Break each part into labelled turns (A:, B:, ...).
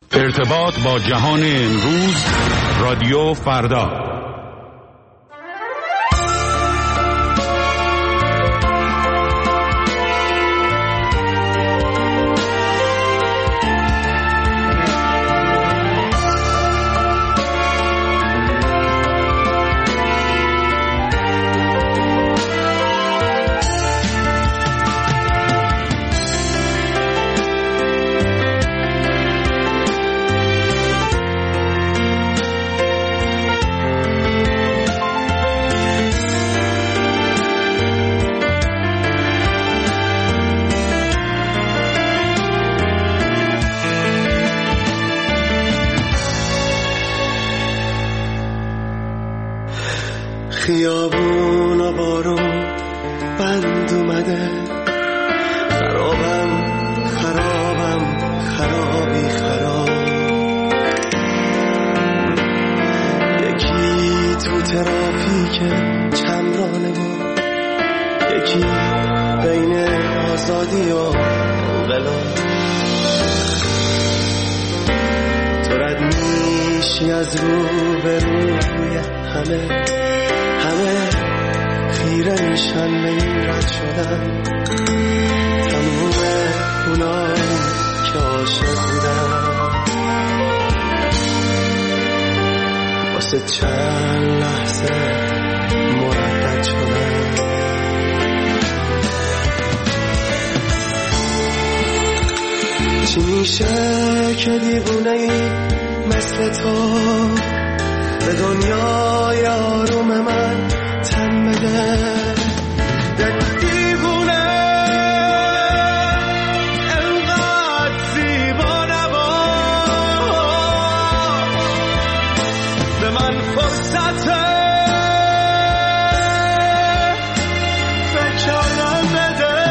A: ارتباط با جهان امروز، رادیو فردا.
B: خیابون و بارون بند اومده، خرابم خرابی خراب. یکی تو ترافیک چمرانه بود، یکی بین آزادی و انقلاب. تو رد میشی از رو به روی همه خیره میشن به این رد شدن. تموم اونایی که عاشق بودن واسه چند لحظه مردد شدن. چی میشه که دیوونه ای مثل تو به دنیای آروم من تن بده؟ دیوونه انقدر زیبا نباش، به من فرصت فکر کردن بده.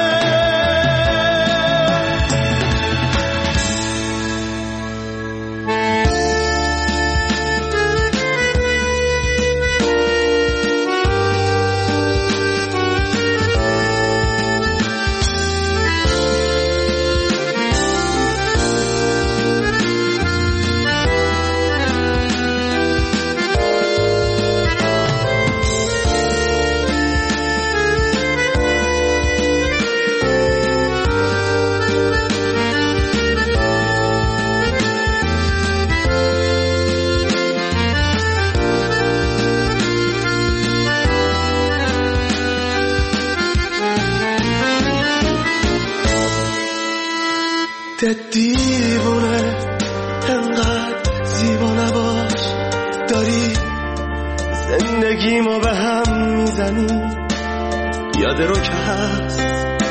B: دیوونه انقدر زیبا نباش، داری زندگیمو به هم میزنی. یاد رو که هست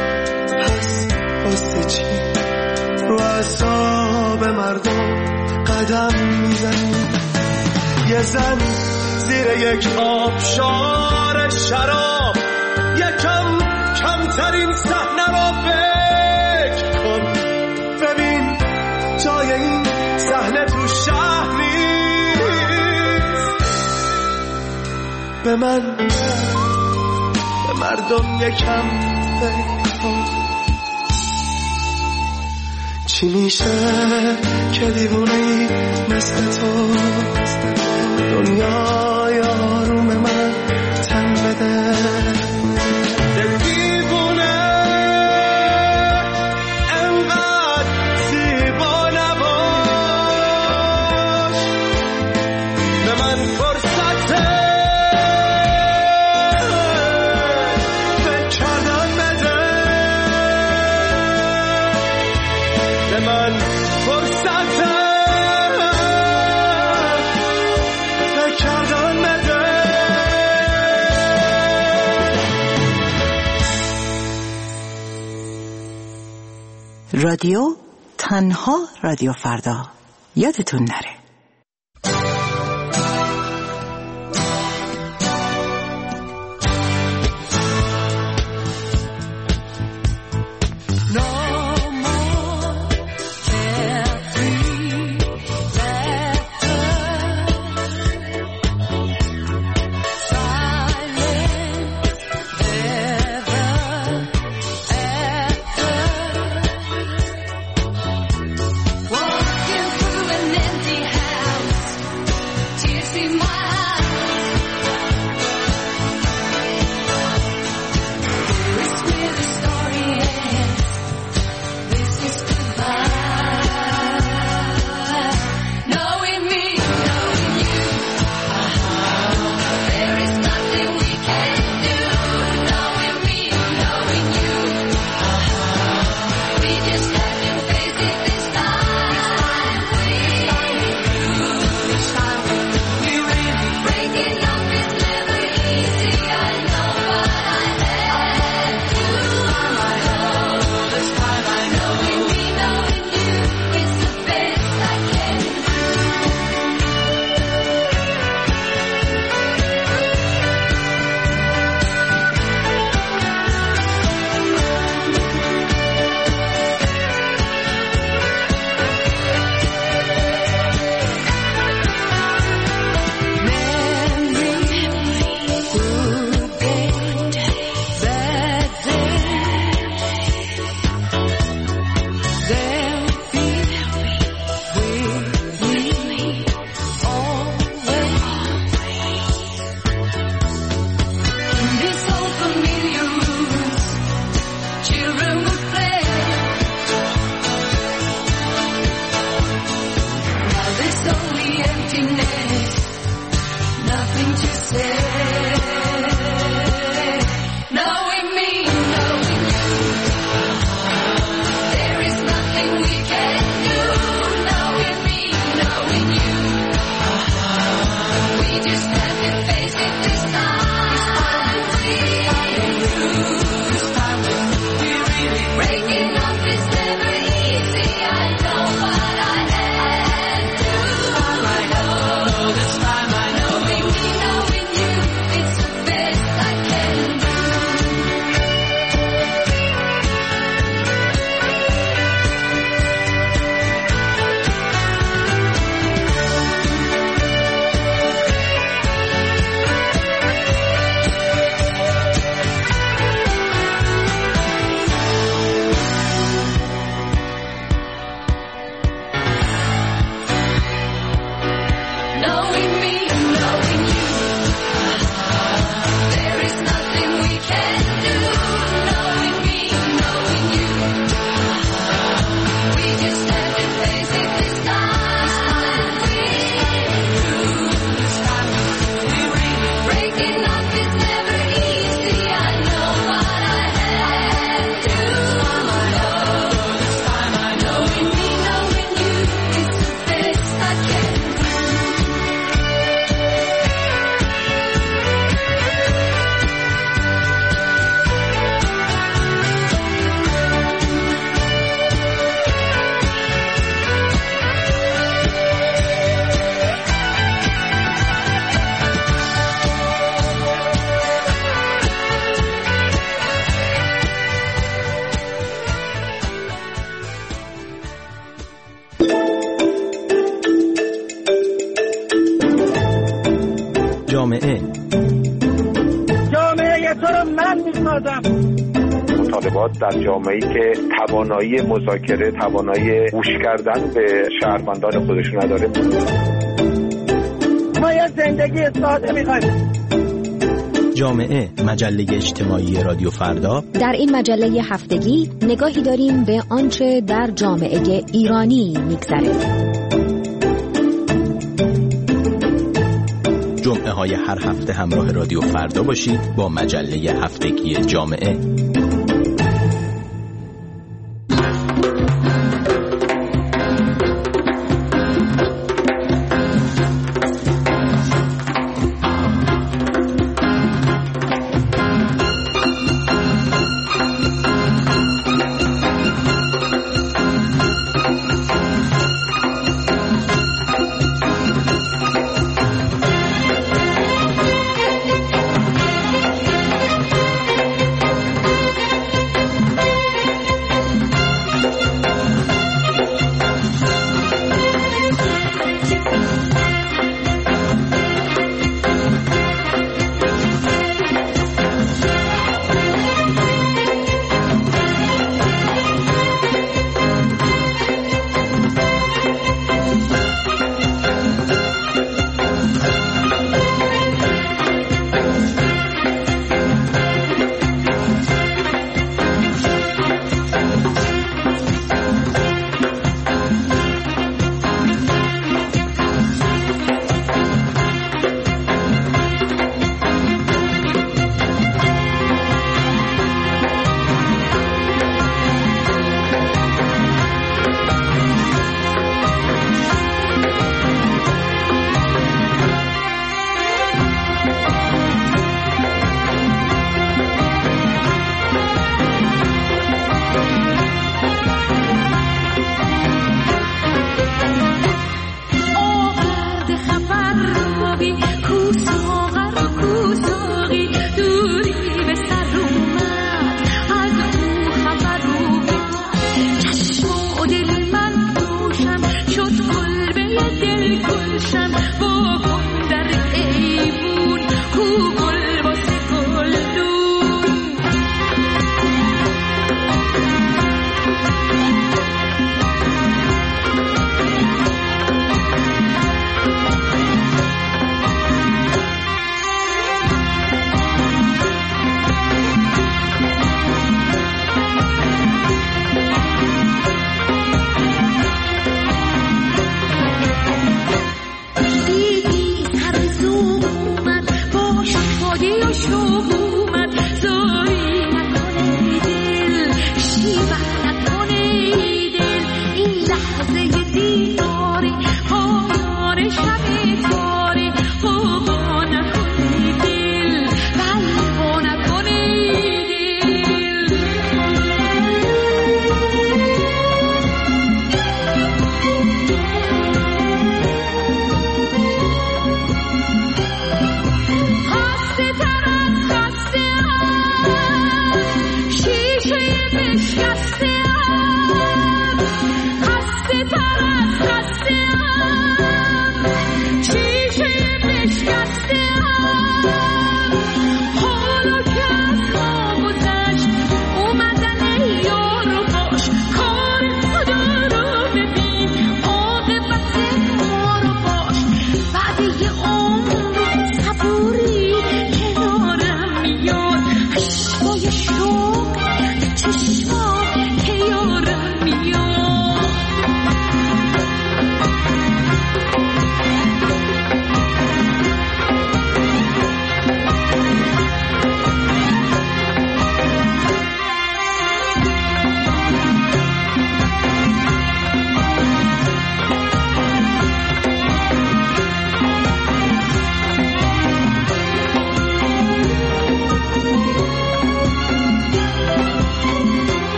B: واسه چی رو اعصاب مردم قدم میزنی؟ یه زن زیر یک آبشار شراب، یکم کمترین صحنه رو فکر کن. ببین جای این صحنه تو شهر نیست. به من به مردم یکم فکر کن. چی میشه که دیوونه‌ای مثل تو دنیای آروم من تن بده؟
C: رادیو تنها رادیو فردا، یادتون نره.
D: Walking جامعه
E: تو رو من می‌سازم.
F: مطالبات در جامعه‌ای که توانایی مذاکره، توانایی گوش کردن به شهروندان خودش نداره.
E: ما یه زندگی ساده می‌خوایم.
D: جامعه، مجله اجتماعی رادیو فردا.
G: در این مجله هفتگی نگاهی داریم به آنچه در جامعه ایرانی می‌گذره.
D: جمعه های هر هفته همراه رادیو فردا باشید با مجله هفتگی جامعه.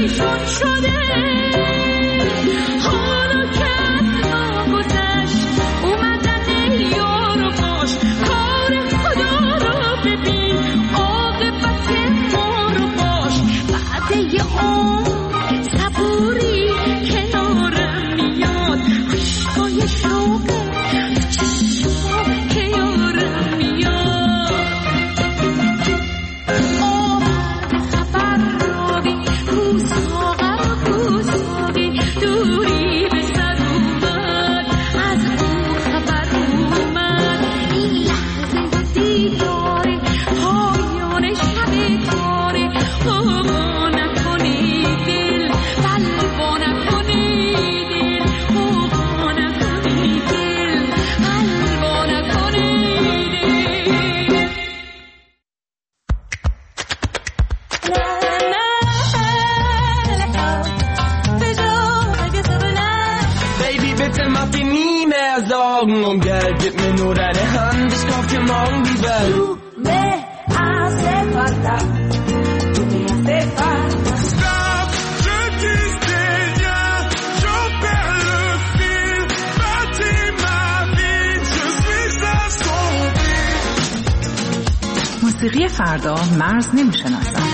H: شده حالا که از ما گذشت
C: موسیقی فردا مرز نمی‌شناسد.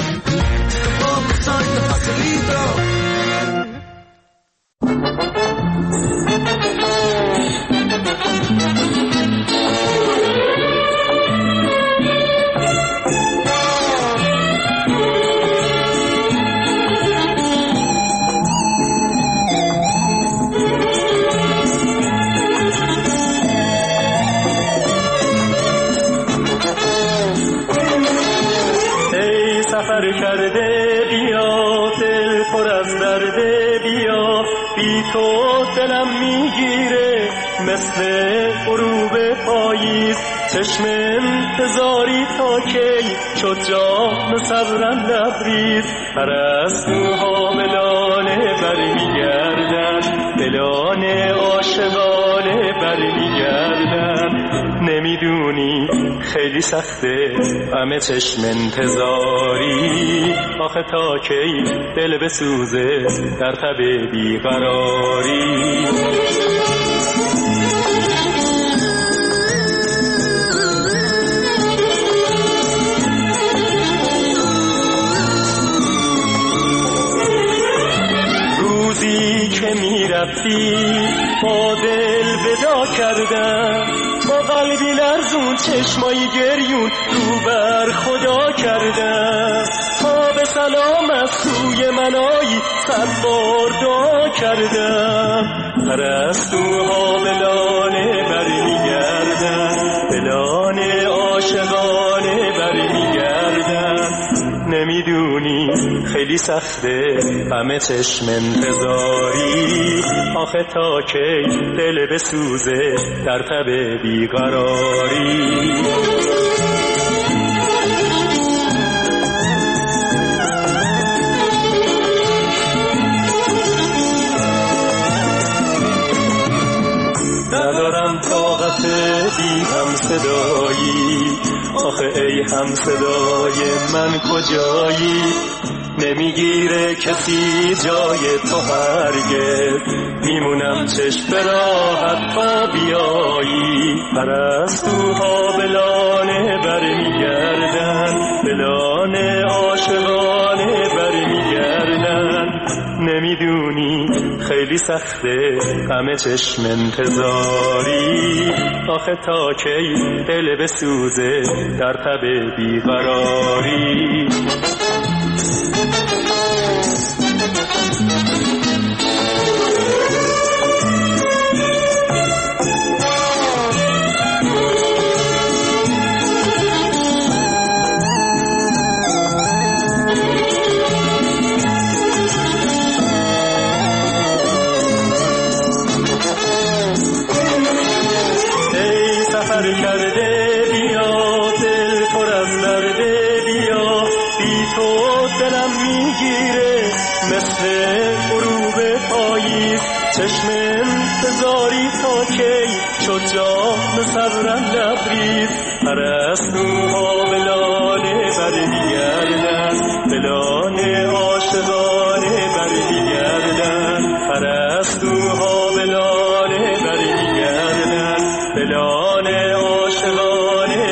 H: سفر کرده بیا دل پر از درده بیا بی تو دلم میگیره مثل غروب پاییز چشم انتظاری تا کی شد جام صبرم لبریز پرستوها ملانه برمیگردن دلان عاشقانه برمیگردن نمیدونی خیلی سخته همه چشم انتظاری آخه تا کی دل بسوزه در تب بیقراری روزی که میرفتی با دل ودا کردم با قلبی لرزون چشمایی گریون رو بر خدا کردم تا به سلام از سوی منایی 100 بار دعا کردم پرستوها بلانه برمیگردن بلانه عاشقانه برمیگردن نمیدونی خیلی سخته همه چشم انتظاری آخه تا کی دل بسوزه در تب بیقراری ندارم طاقت بی هم صدایی آخه ای هم صدای من کجایی نمیگیره کسی جای تو هرگز میمونم چشم راحت تا بیایی پرستوها بلانه برمیگردن بلانه عاشقانه برمیگردن نمیدونی خیلی سخته همه چشم انتظاری آخه تا کی دل بسوزه در تب بیقراری سفر کرده بیا دل پر از درده بیا بی تو دلم میگیره مثل غروب پاییز چشم انتظاری تا کی شد جام صبرم لبریز پرستوها بلانه برمیگردن بلانه عاشقانه برمیگردن پرستوها بلانه برمیگردن بلانه عاشقانه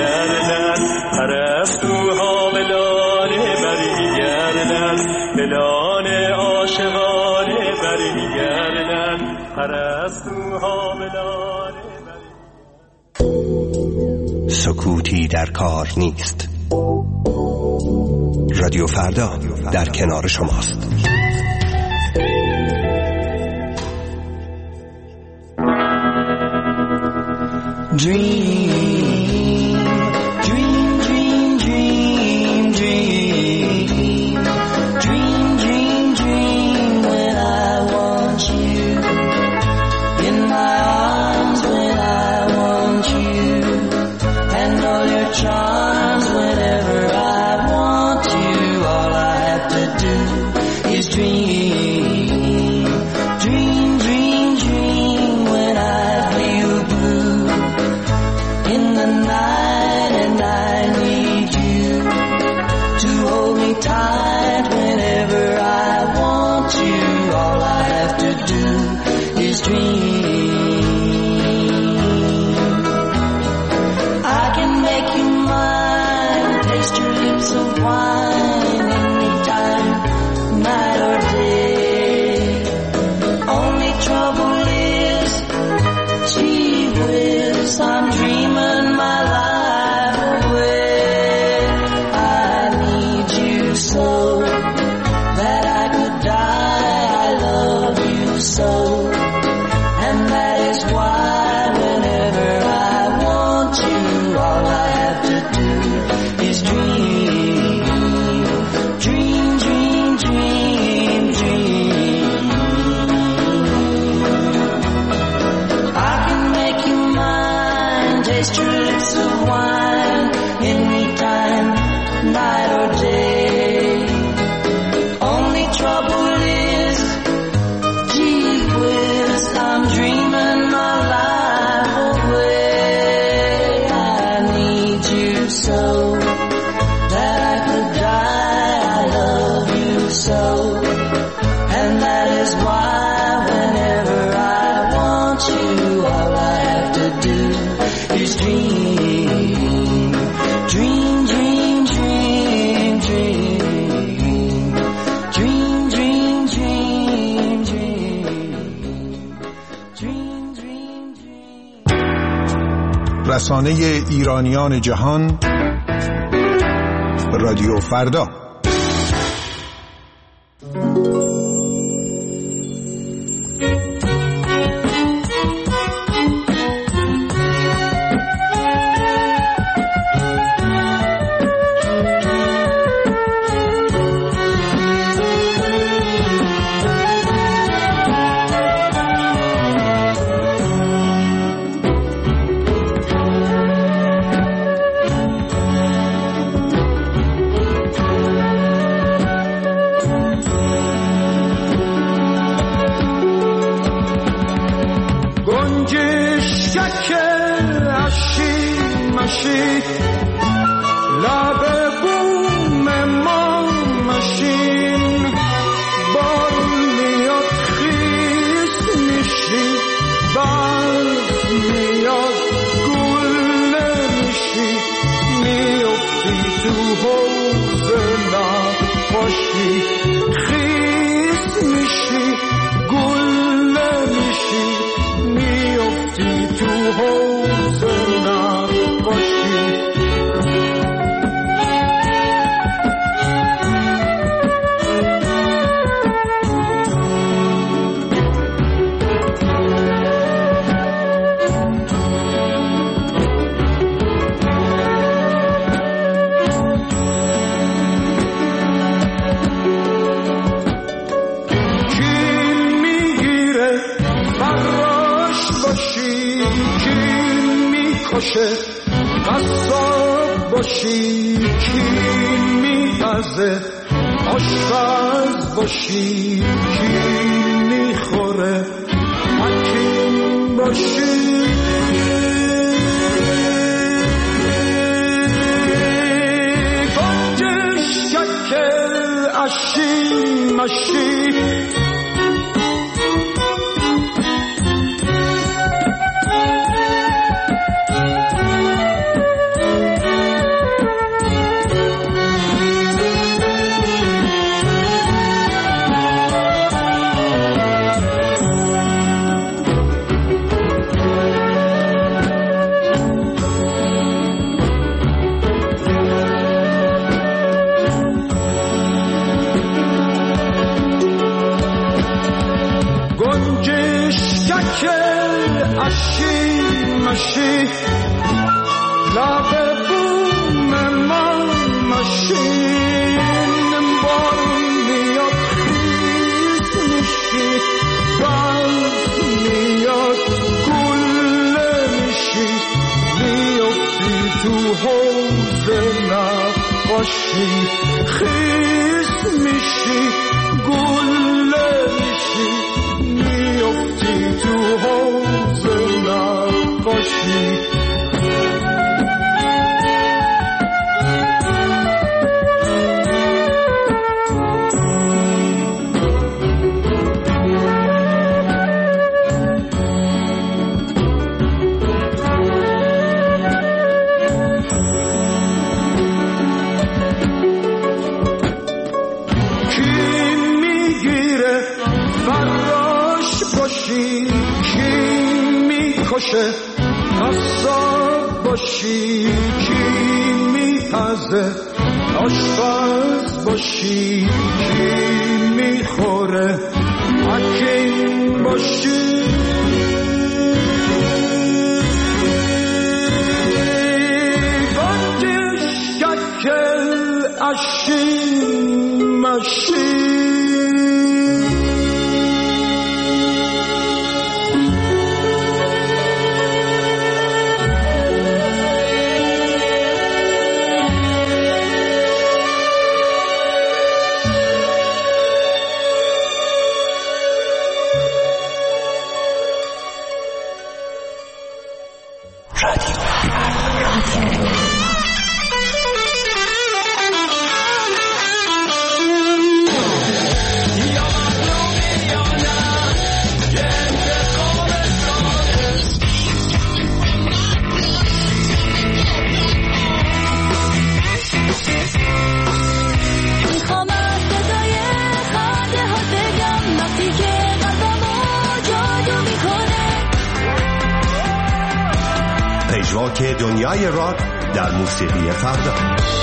H: برمیگردن پرستوها بلانه برمیگردن جان عاشقانه برمیگردن پرستوها به لانه.
I: سکوتی در کار نیست. رادیو فردا در کنار شماست.
J: رسانه ایرانیان جهان رادیو فردا.
B: قصاب باشی کین میپزه آشپز باشی کین میخوره حکیم باشی گنجش ککل اشی مشی ماشی لب بوم من ماشین بارون میاد خیز میشی برف میاد گله میشی میافتی تو حوض نقاشی خیز میشی گله میشی میافتی تو حوض نقاشی قصاب باشی کی میپزه آشپز باشی کی میخوره حکیم باشی باتش ککل اشین ماشی
I: پژواک دنیای راک در موسیقی فردا.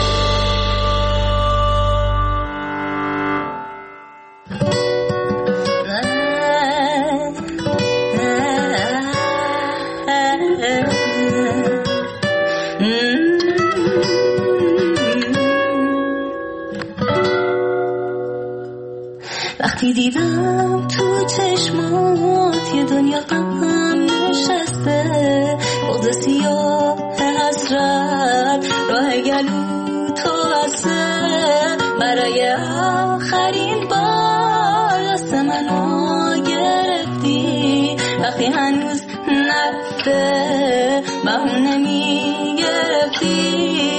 K: وقتی دیدم تو چشمات یه دنیا غم نشسته بغض سیاه حسرت راه گلو تو بسته برای آخرین بار دست منو گرفتی وقتی هنوز نرفته بهونه میگرفتی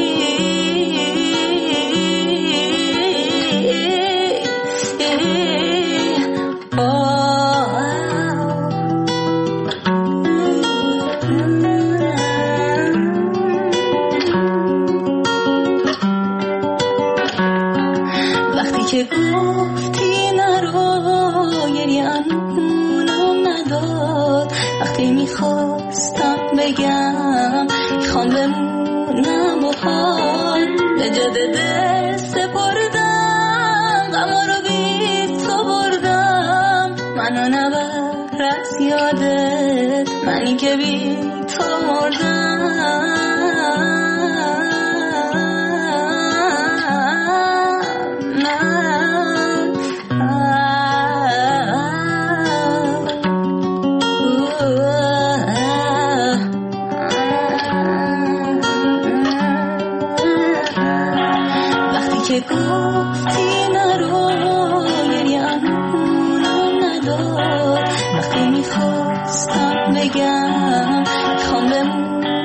K: که گفتی نرو گریه‌مونم نداد وقتی میخواستم بگم میخوام بمونم و حال به جاده دل سپردم غما رو بی تو بردم منو نبر از یادت منی که بی تو مردم که گفتی نرو گریه‌مونم نداد وقتی میخواستم بگم میخوام بمونم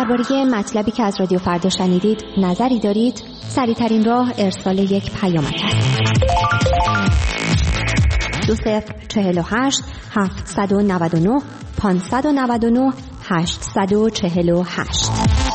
G: درباره مطلبی که از رادیو فردا شنیدید نظری دارید؟ سریع‌ترین راه ارسال یک پیامک است. 2048 799 599 848.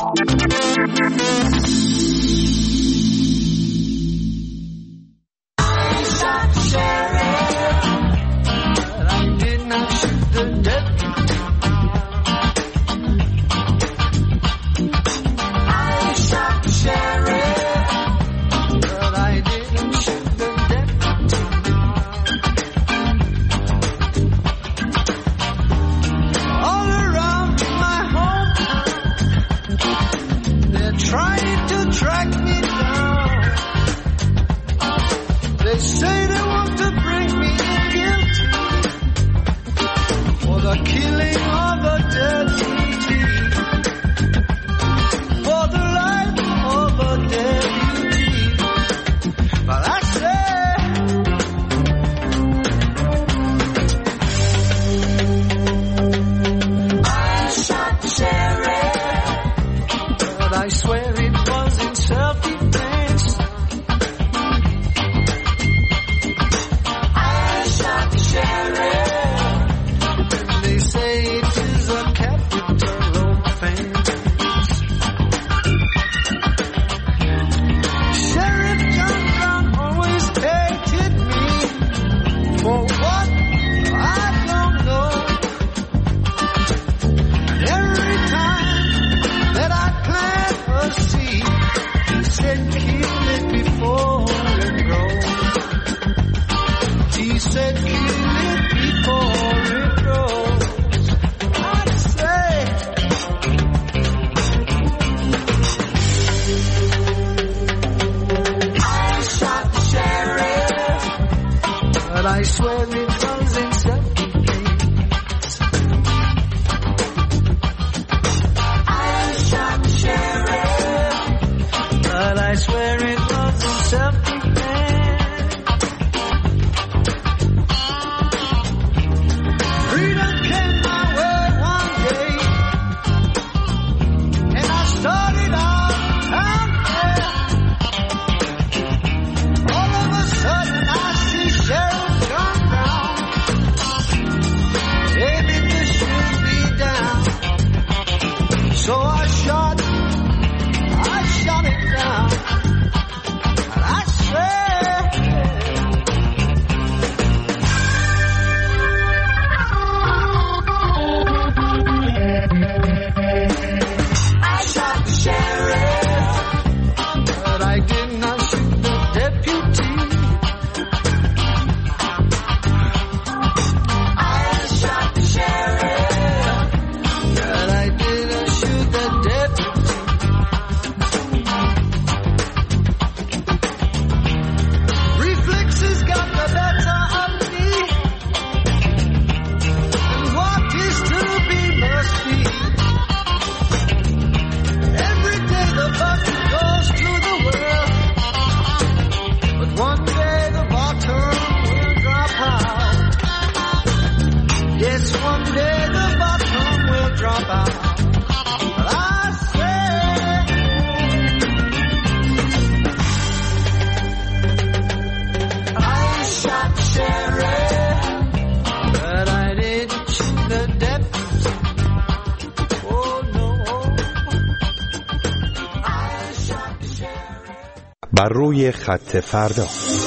I: بر روی خط فردا.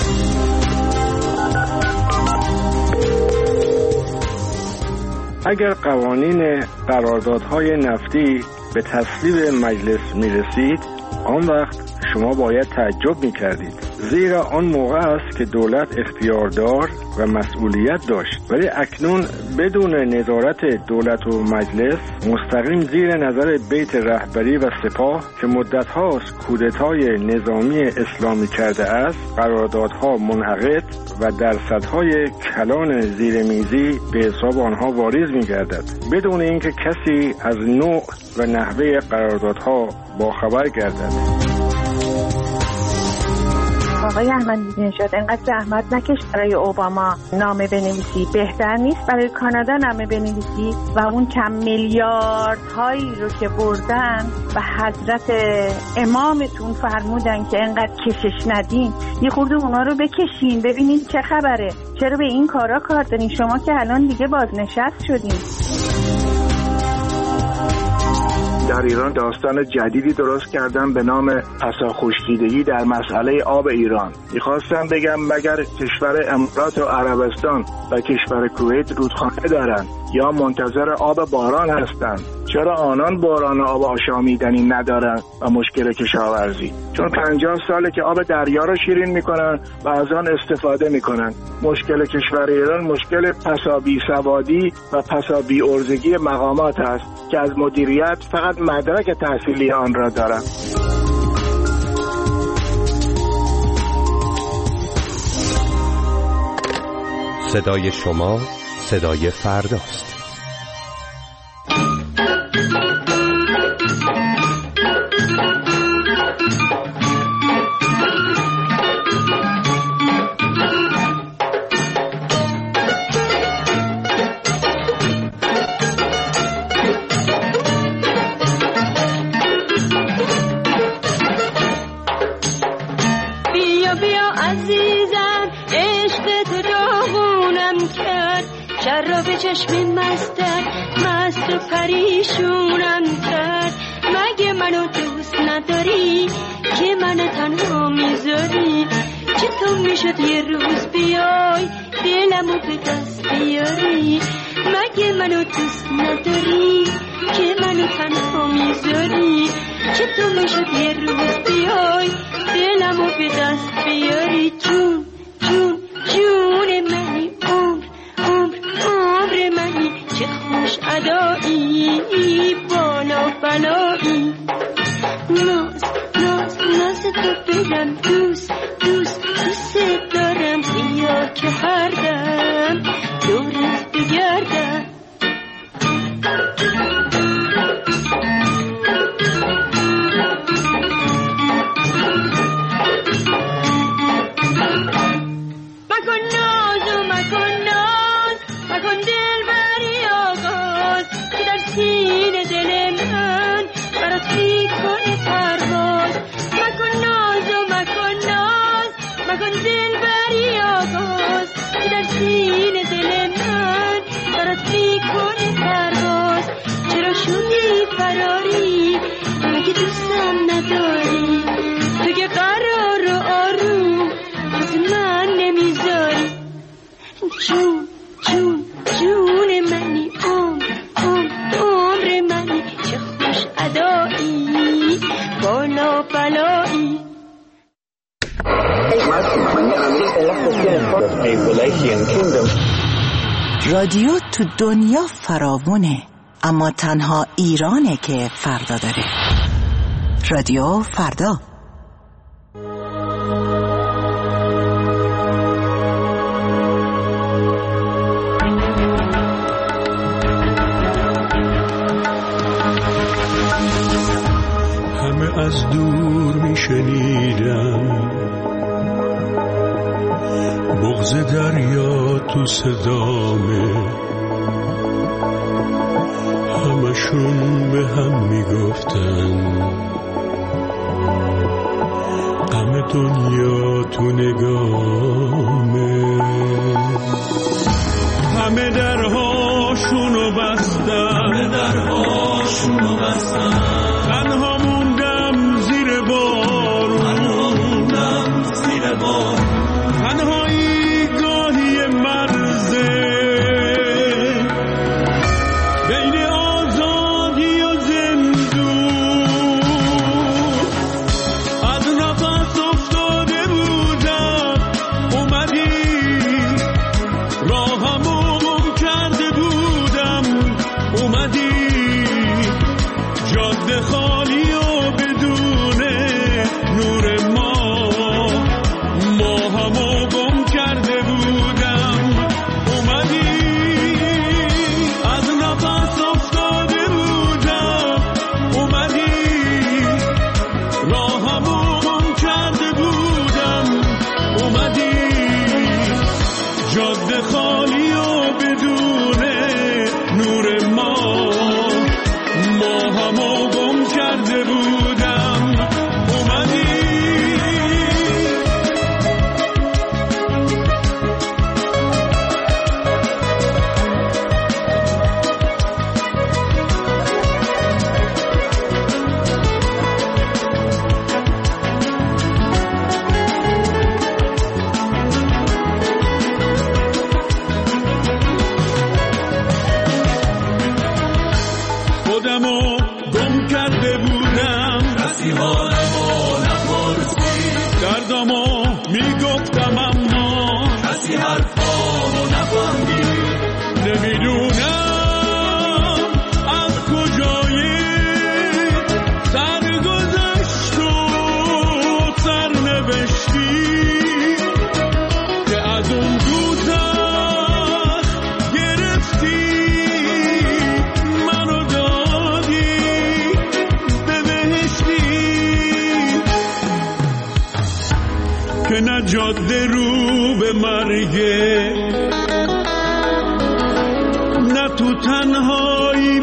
F: اگر قوانین قراردادهای نفتی به تصویب مجلس میرسید، آن وقت شما باید تعجب میکردید، زیرا آن موقع است که دولت اختیاردار و مسئولیت داشت. ولی اکنون بدون نظارت دولت و مجلس، مستقیم زیر نظر بیت رهبری و سپاه که مدت هاست کودتای نظامی اسلامی کرده است، قراردادها منعقد و درصدهای کلان زیرمیزی به حساب آنها واریز می‌گردد، بدون اینکه کسی از نوع و نحوه قراردادها باخبر گردد.
L: آقای احمدی نژاد انقدر زحمت نکش برای اوباما نامه بنویسی، بهتر نیست برای کانادا نامه بنویسی و اون کم میلیاردهایی رو که بردن و حضرت امامتون فرمودن که انقدر کشش ندین، یه خورده اونا رو بکشین ببینین چه خبره، چرا به این کارا کار دارین؟ شما که الان دیگه بازنشست شدین.
F: در ایران داستان جدیدی درست کردن به نام پساخشکیدگی در مسئله آب ایران. میخواستم بگم مگر کشور امارات و عربستان و کشور کویت رودخانه دارن یا منتظر آب باران هستند؟ چرا آنان باران آب آشامیدنی ندارن و مشکل کشاورزی؟ چون 50 ساله که آب دریا رو شیرین میکنن و از آن استفاده میکنن. مشکل کشور ایران مشکل پسابی سوادی و پسابی ارزگی مقامات است که از مدیریت فقط مدرک تحصیلی آن را دارند.
I: صدای شما صدای فرداست.
K: چشم مستت مست و پریشونم کرد. مگه منو دوست نداری که منو تنها میذاری؟ چطور میشد یه روز بیای دلمو به دست بیاری؟ مگه منو دوست نداری که منو تنها میذاری؟ چطور میشد یه روز بیای دلمو به دست بیاری؟ جون جون جون منی، عمر منی، چه خوش ادایی بالا بلایی. ناز ناز ناز تو بدم دوست دوست دوست دارم، بیا که هر دم دورت بگردم.
C: رادیو تو دنیا فراوونه، اما تنها ایرانه که فردا داره. رادیو فردا.
A: همه از دور میشنیدم بغض دریا تو صدامه، همشون به هم میگفتن غم دنیا تو نگامه. همه درهاشونو بستن، تنها موندم زیر بارون، تنهایی گاهی مرزه بین آزادی و زندون. از نفس افتاده بودم اومدی، راهمو گم کرده بودم اومدی، جاده خالی و بدون نور ما همو گم کرده بودم اومدی. از نفس افتاده بودم اومدی، راهمو گم کرده بودم
M: حالمو گم کرده بودم، کسی حالمو نپرسید، دردمو میگفتم اما کسی حرفامو نفهمید. نمیدونم از کجایی سرگذشت و سرنوشتی که از اون دوزخ گرفتی منو دادی به بهشتی، که نه جاده رو به مرگه نه تو تنهایی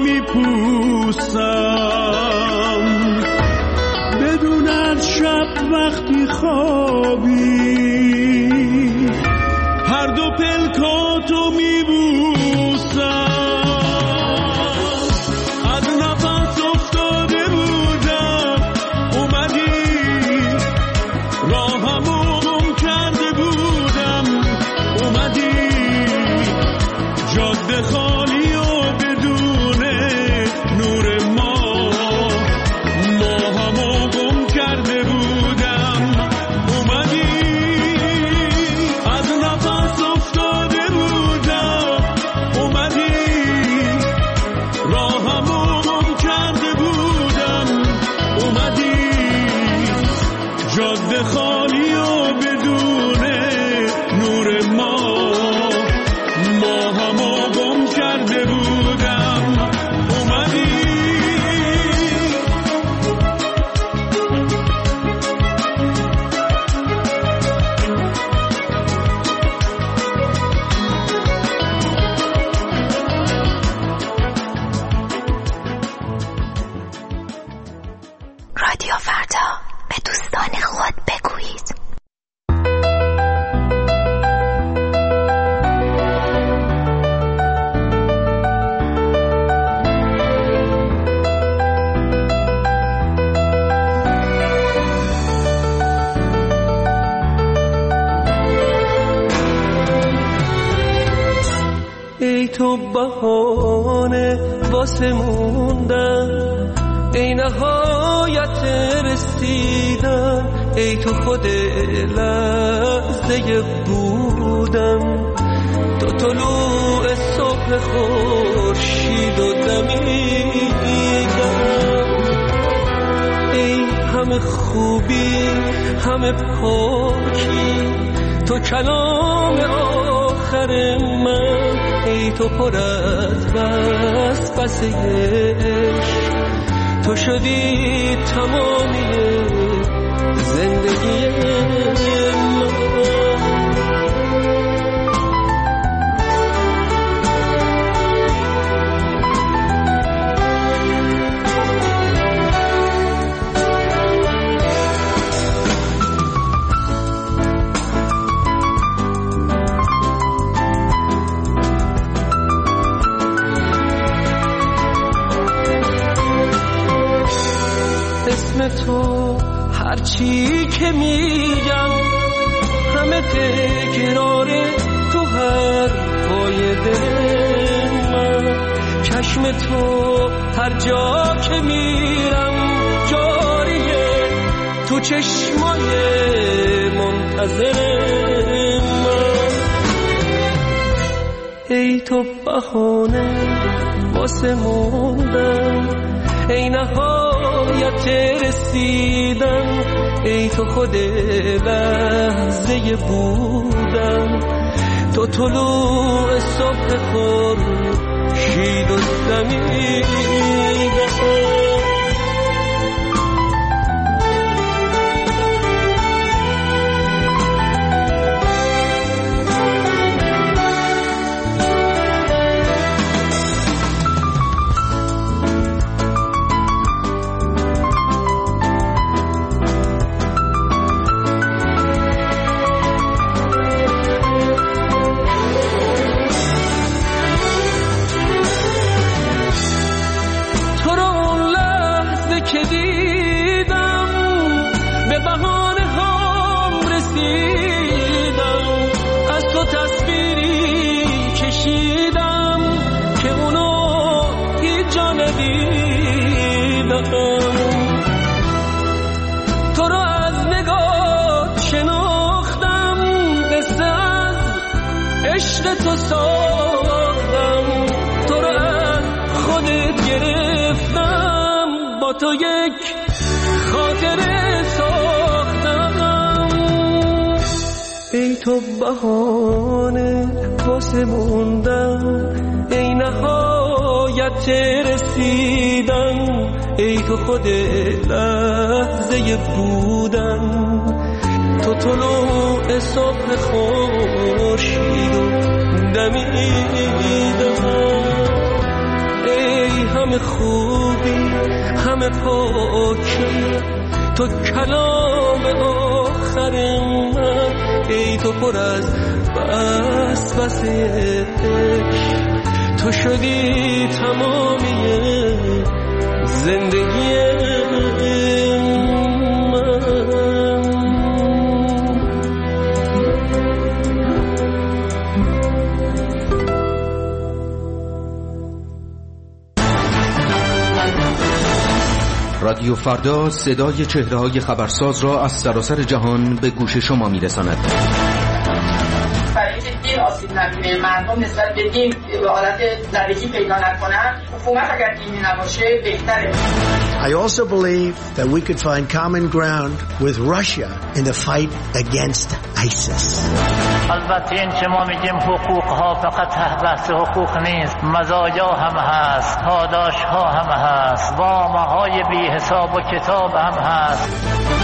M: میپوسم، بدون از شب وقتی خوابی هر دو پلکاتو میبوسم. از نفس افتاده بودم اومدی، راهمو گم کرده بودم اومدی، جاده خالی و بدون نور ماهمو گم کرده بودم اومدی، از نفس افتاده بودم اومدی، راهمو گم کرده بودم اومدی، جاده خالی و بدون نور ماهمو گم کرده بودم اومدی.
C: رادیو فردا، به دوستان خود بگویید.
N: ای تو بهانه واسه موندن، ای نهایت رسیدن، ای تو خود لحظه بودن، تو طلوع صبح خورشید و دمیدن. ای همه خوبی همه پاکی، تو کلام آخر من، ای تو پر از وسوسه عشق، تو شدی تمامی زندگی من. اسم تو هرچی که میگم همه تکراره تو حرفای دل من، چشم تو هر جا که میرم جاریه، تو چشمای منتظر من. ای تو بهانه واسه موندن، ای نهایت رسیدن، ای تو خود لحظه بودن، تو طلوع صبح خورشید و دمیدن. که دیدم به بهانه هم رسیدم، از تو تصویری کشیدم که اونو هیچ جا ندیدم. تو رو از نگاه شناختم، قصه از عشق تو ساختم، تو رو از خودت گرفتم، با تو یک خاطره ساختم. ای تو بهانه واسه موندن، ای نهایت رسیدن، ای تو خود لحظه بودن، تو طلوع صبح خورشید و دمیدن. ای همه خوبی همه پاکی، تو کلام آخر من، ای تو پر از وسوسه، تو شدی تمامی زندگی من.
O: رادیو فردا صدای چهره‌های خبرساز را از سراسر جهان به گوش شما می‌رساند.
P: برای اینکه دین آسیب نبینه، مردم نسبت به دین به حالت زدگی پیدا نکنن، حکومت اگر دینی نباشه بهتره.
Q: I also believe that we could find common ground with Russia in the fight against ISIS.
R: البته این که ما میگیم حقوق ها فقط بحث حقوق نیست، مزایا هم هست، پاداش ها هم هست، وام های بی حساب و کتاب هم هست.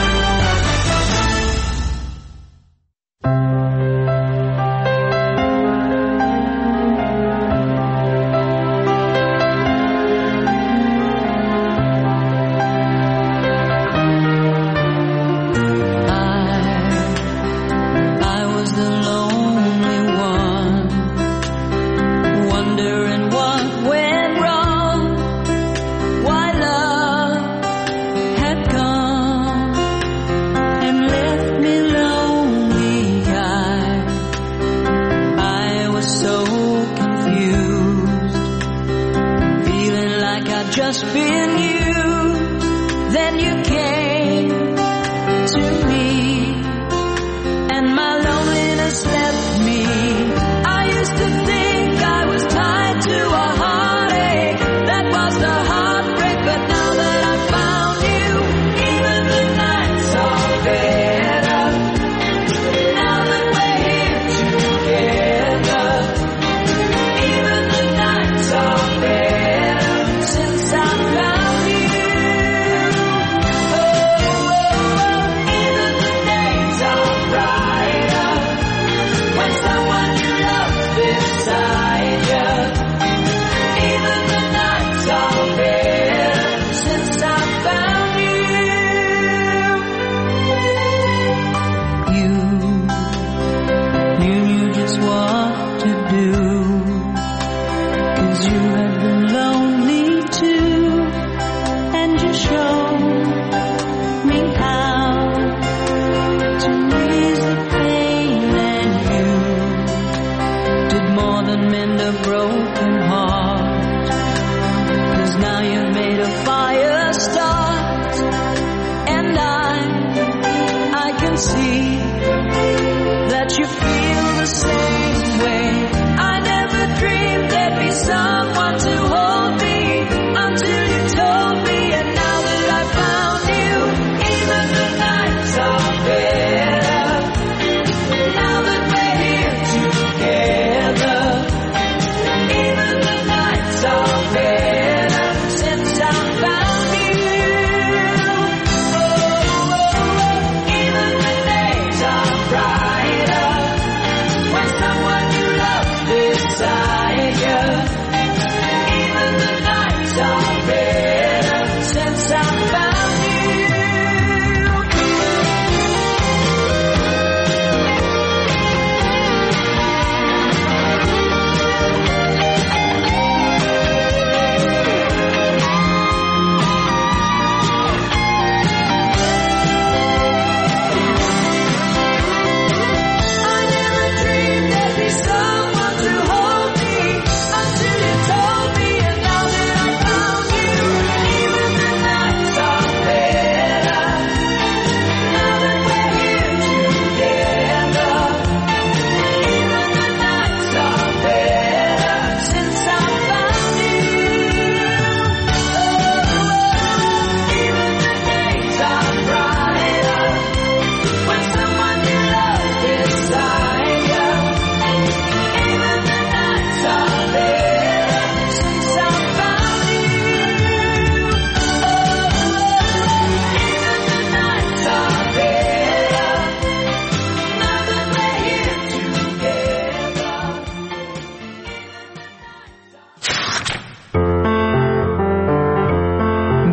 S: Just been you, then you came to me, and my loneliness left me. I used to think I was tied to a heartache, that was the heartbreak, but now that I found you, even the nights are better, now that we're here together, even the nights are better.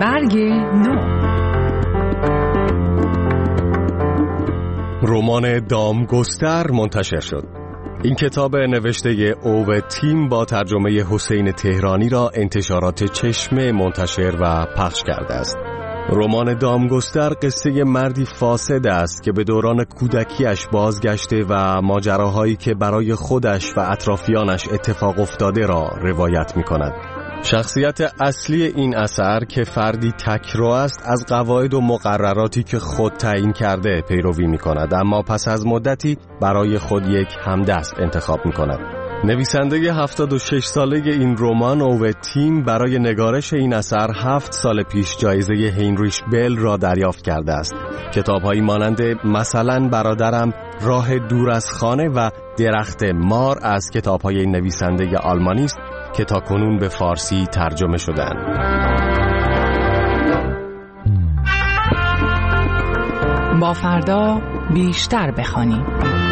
T: برگ نو.
U: رمان دامگستر منتشر شد. این کتاب نوشته اوو تیم با ترجمه حسین تهرانی را انتشارات چشمه منتشر و پخش کرده است. رمان دامگستر قصه مردی فاسد است که به دوران کودکیش بازگشته و ماجراهایی که برای خودش و اطرافیانش اتفاق افتاده را روایت می کند. شخصیت اصلی این اثر که فردی تکرو است از قواعد و مقرراتی که خود تعیین کرده پیروی می کند، اما پس از مدتی برای خود یک همدست انتخاب می کند. نویسنده 76 ساله این رمان اوو تیم برای نگارش این اثر 7 سال پیش جایزه هینریش بل را دریافت کرده است. کتاب‌هایی مانند مثلا برادرم، راه دور از خانه و درخت مار از کتاب‌های این نویسنده آلمانی است که تاکنون به فارسی ترجمه شدند.
T: با فردا بیشتر بخوانیم.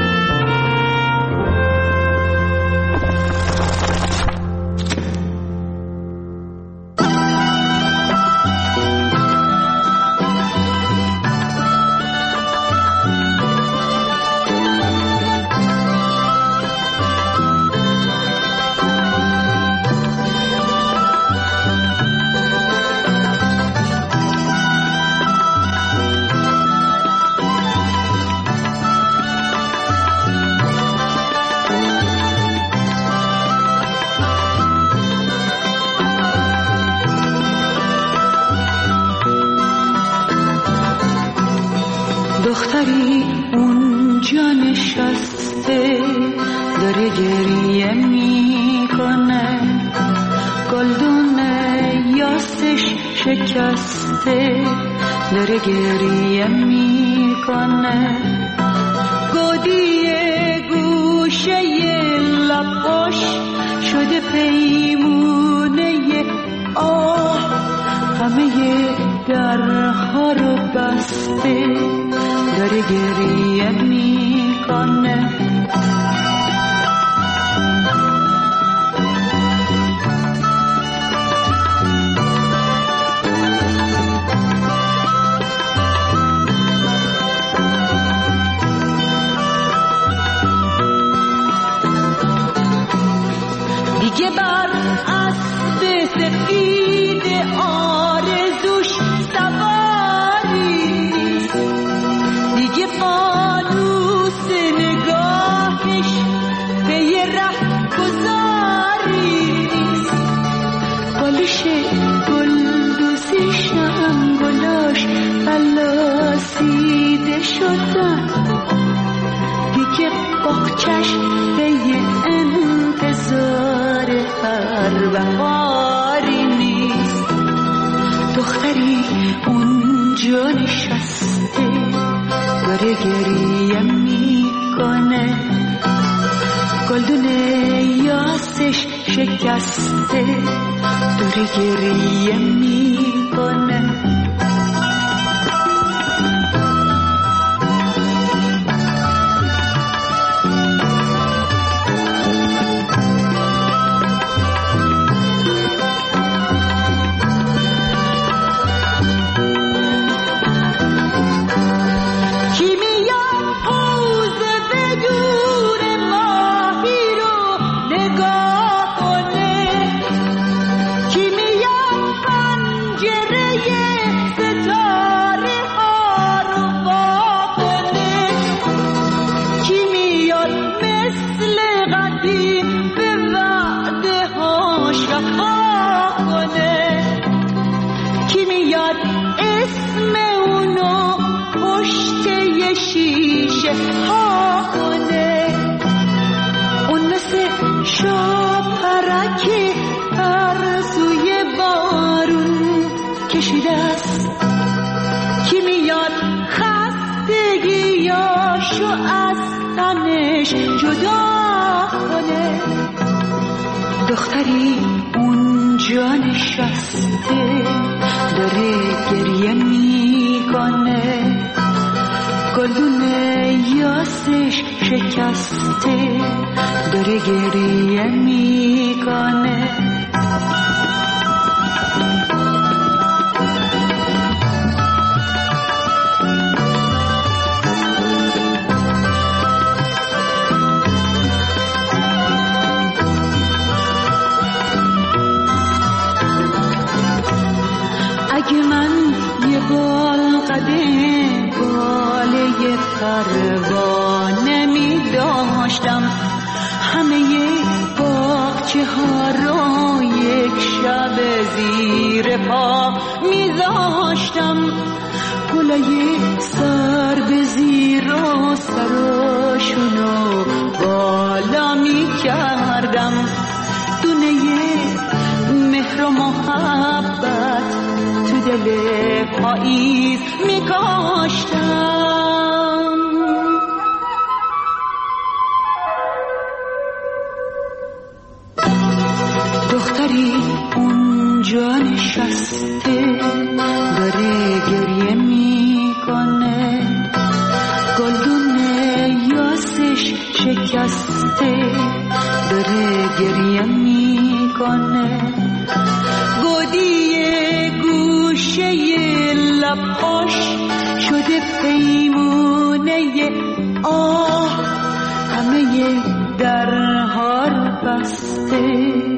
S: دختری اونجا نشسته داره گریه میکنه، گلدون یاسش شکسته داره گریه میکنه، گودی گوشه لباش شده پیمونه همه درها رو بسته داره گریه میکنه. دیگه بر اسب سفید آرزوش سواری، دیگه فانوس نگاهش به یه ره گذاری، بالش گلدوزیشم گلاش خلاسیده شدن، دیگه باغچش به یه انتظار هر بهاری نیست. دختری اونجا نشسته داره گریه میکنه، گلدون یاسش شکسته داره گریه میکنه. دختری اونجا نشسته داره گریه میکنه، گلدون یاسش شکسته داره گریه میکنه. اشکه ها رو یک شب زیر پا میذاشتم، گلای سر به زیر و سراشونو بالا میکردم، دونه مهر و محبت تو دل پاییز میکاشتم. دختری اونجا نشسته داره گریه میکنه، گلدون یاسش شکسته داره گریه میکنه، گودی گوشه لباش شده پیمونه آه، همه درها رو بسته.